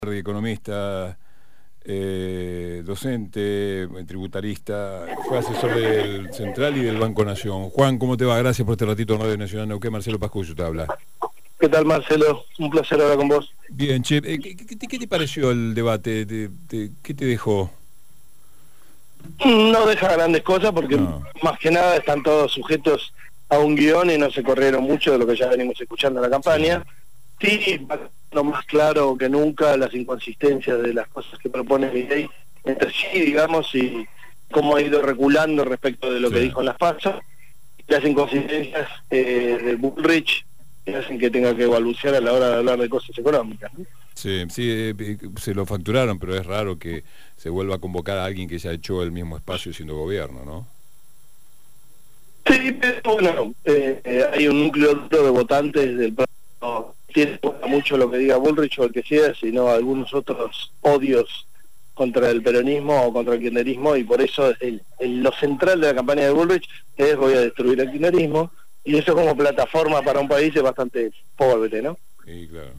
Economista, docente, tributarista, fue asesor del Central y del Banco Nación. Juan, ¿cómo te va? Gracias por este ratito en Radio Nacional Neuquén. Marcelo Pascuyo te habla. ¿Qué tal, Marcelo? Un placer hablar con vos. Bien, che, ¿qué te pareció el debate? ¿Qué te dejó? No deja grandes cosas porque No. más que nada están todos sujetos a un guión y no se corrieron mucho de lo que ya venimos escuchando en la campaña. Sí, lo más claro que nunca las inconsistencias de las cosas que propone Milei entre sí, digamos, y cómo ha ido reculando respecto de lo que dijo en las PASO, las inconsistencias del Bullrich que hacen que tenga que balbucear a la hora de hablar de cosas económicas, ¿no? Sí, se lo facturaron, pero es raro que se vuelva a convocar a alguien que ya echó el mismo espacio siendo gobierno, ¿no? Sí, pero bueno, hay un núcleo duro de votantes del no tiene mucho lo que diga Bullrich o el que sea, sino algunos otros odios contra el peronismo o contra el kirchnerismo, y por eso lo central de la campaña de Bullrich es: voy a destruir el kirchnerismo, y eso como plataforma para un país es bastante pobre, ¿no? Sí, claro.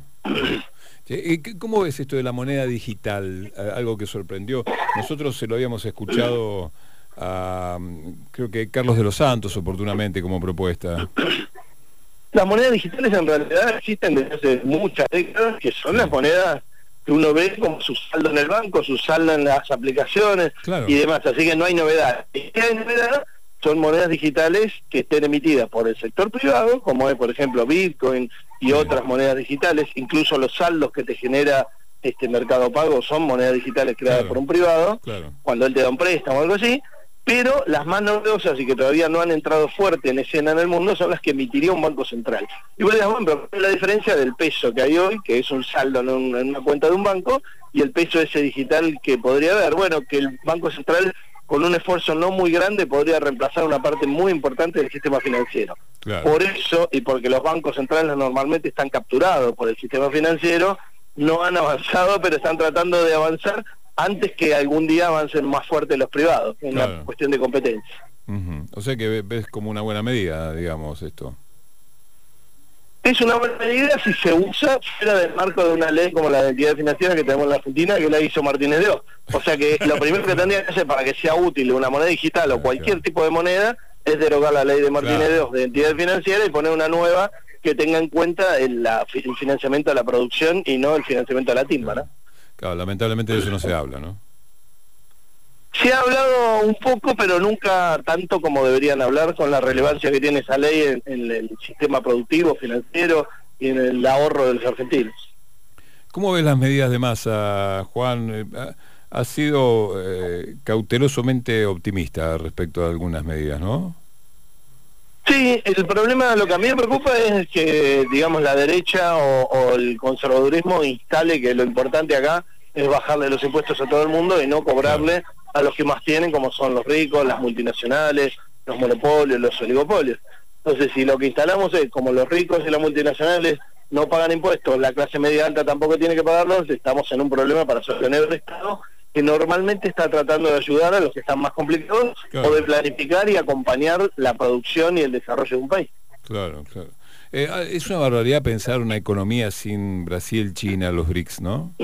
¿Cómo ves esto de la moneda digital? Algo que sorprendió. Nosotros se lo habíamos escuchado a, creo que Carlos de los Santos, oportunamente, como propuesta. Las monedas digitales en realidad existen desde hace muchas décadas, que son las monedas que uno ve como su saldo en el banco, su saldo en las aplicaciones, claro, y demás, así que no hay novedad. ¿Qué hay novedad? Son monedas digitales que estén emitidas por el sector privado, como es por ejemplo Bitcoin y otras monedas digitales. Incluso los saldos que te genera Mercado Pago son monedas digitales creadas por un privado, cuando él te da un préstamo o algo así. Pero las más novedosas y que todavía no han entrado fuerte en escena en el mundo son las que emitiría un banco central. Y vos dirás, bueno, pero ¿cuál es la diferencia del peso que hay hoy, que es un saldo en una cuenta de un banco, y el peso ese digital que podría haber? Bueno, que el Banco Central, con un esfuerzo no muy grande, podría reemplazar una parte muy importante del sistema financiero. Claro. Por eso, y porque los bancos centrales normalmente están capturados por el sistema financiero, no han avanzado, pero están tratando de avanzar antes que algún día avancen más fuerte los privados, en una cuestión de competencia. O sea que ves como una buena medida, digamos, esto. Es una buena medida si se usa fuera del marco de una ley como la de entidad financiera que tenemos en la Argentina, que la hizo Martínez de Oz. O sea que lo primero que tendría que hacer para que sea útil una moneda digital o cualquier tipo de moneda es derogar la ley de Martínez de Oz de entidad financiera y poner una nueva que tenga en cuenta el financiamiento de la producción y no el financiamiento de la timba, ¿no? Claro, lamentablemente de eso no se habla, ¿no? Se ha hablado un poco, pero nunca tanto como deberían hablar, con la relevancia que tiene esa ley en el sistema productivo, financiero y en el ahorro de los argentinos. ¿Cómo ves las medidas de Massa, Juan? Ha sido cautelosamente optimista respecto a algunas medidas, ¿no? Sí, el problema, lo que a mí me preocupa es que, digamos, la derecha o el conservadurismo instale que lo importante acá es bajarle los impuestos a todo el mundo y no cobrarle a los que más tienen, como son los ricos, las multinacionales, los monopolios, los oligopolios. Entonces, si lo que instalamos es como los ricos y las multinacionales no pagan impuestos, la clase media alta tampoco tiene que pagarlos, estamos en un problema para sostener el Estado, que normalmente está tratando de ayudar a los que están más complicados, o de planificar y acompañar la producción y el desarrollo de un país. Claro. Es una barbaridad pensar una economía sin Brasil, China, los BRICS, ¿no?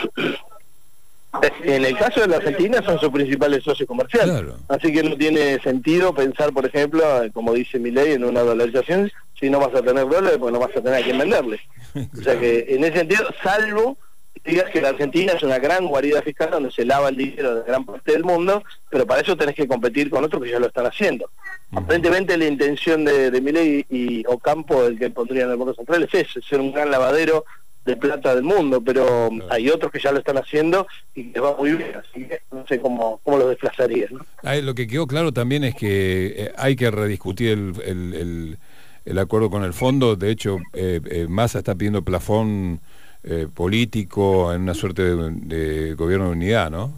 En el caso de la Argentina son sus principales socios comerciales, así que no tiene sentido pensar, por ejemplo, como dice Milei, en una dolarización si no vas a tener dólares, porque no vas a tener a quién venderle. O sea que en ese sentido, salvo digas que la Argentina es una gran guarida fiscal donde se lava el dinero de gran parte del mundo, pero para eso tenés que competir con otros que ya lo están haciendo. Aparentemente la intención de Milei y Ocampo, el que pondría en el Banco Central, es eso, ser un gran lavadero de plata del mundo, pero hay otros que ya lo están haciendo y que va muy bien, así que no sé cómo los desplazaría, ¿no? Lo que quedó claro también es que hay que rediscutir el acuerdo con el fondo. De hecho, Massa está pidiendo plafón político en una suerte de gobierno de unidad, ¿no?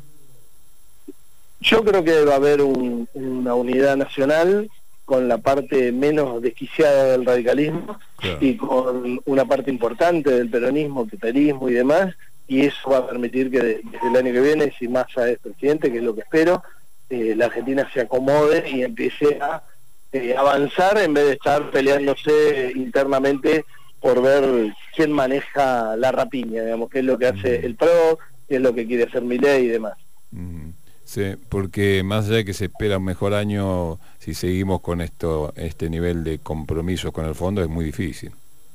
Yo creo que va a haber una unidad nacional con la parte menos desquiciada del radicalismo y con una parte importante del peronismo, petrismo y demás, y eso va a permitir que desde el año que viene, si Massa es presidente, que es lo que espero, la Argentina se acomode y empiece a avanzar en vez de estar peleándose internamente por ver quién maneja la rapiña, digamos, qué es lo que hace el PRO, que es lo que quiere hacer Milei y demás. Sí, porque más allá de que se espera un mejor año, si seguimos con este nivel de compromiso con el fondo, es muy difícil.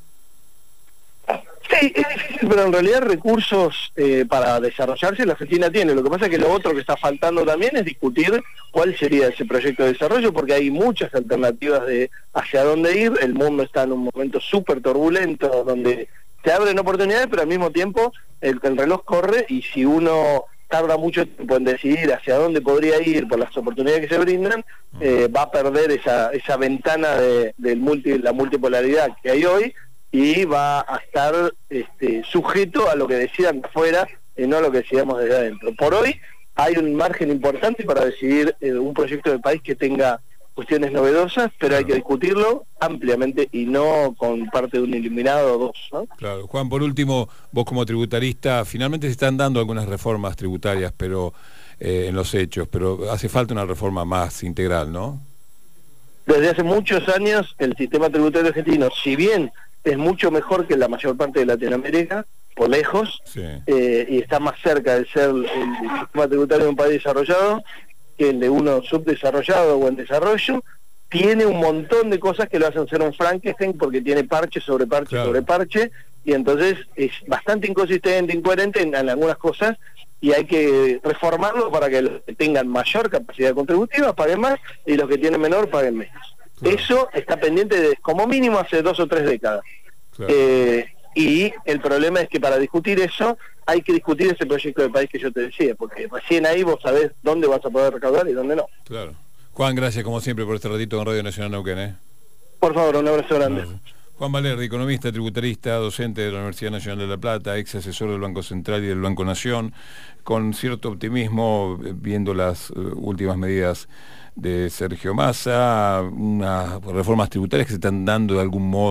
Sí, es difícil, pero en realidad recursos para desarrollarse la Argentina tiene. Lo que pasa es que lo otro que está faltando también es discutir cuál sería ese proyecto de desarrollo, porque hay muchas alternativas de hacia dónde ir. El mundo está en un momento súper turbulento, donde se abren oportunidades, pero al mismo tiempo el reloj corre, y si uno tarda mucho tiempo en decidir hacia dónde podría ir por las oportunidades que se brindan, va a perder esa ventana de la multipolaridad que hay hoy, y va a estar sujeto a lo que decidan de afuera y no a lo que decidamos desde adentro. Por hoy hay un margen importante para decidir un proyecto de país que tenga cuestiones novedosas, pero hay que discutirlo ampliamente y no con parte de un iluminado o dos, ¿no? Claro. Juan, por último, vos como tributarista, finalmente se están dando algunas reformas tributarias, pero en los hechos, pero hace falta una reforma más integral, ¿no? Desde hace muchos años el sistema tributario argentino, si bien es mucho mejor que la mayor parte de Latinoamérica, por lejos, sí, y está más cerca de ser el sistema tributario de un país desarrollado que el de uno subdesarrollado o en desarrollo, tiene un montón de cosas que lo hacen ser un Frankenstein, porque tiene parche sobre parche, claro, sobre parche, y entonces es bastante inconsistente, incoherente en algunas cosas, y hay que reformarlo para que los que tengan mayor capacidad contributiva paguen más y los que tienen menor paguen menos. Claro. Eso está pendiente de como mínimo hace 2 o 3 décadas. Claro. Y el problema es que para discutir eso hay que discutir ese proyecto de país que yo te decía, porque recién ahí vos sabés dónde vas a poder recaudar y dónde no. Claro. Juan, gracias como siempre por este ratito en Radio Nacional Neuquén. Por favor, un abrazo grande. Gracias. Juan Valerdi, economista, tributarista, docente de la Universidad Nacional de La Plata, ex asesor del Banco Central y del Banco Nación, con cierto optimismo viendo las últimas medidas de Sergio Massa, unas reformas tributarias que se están dando de algún modo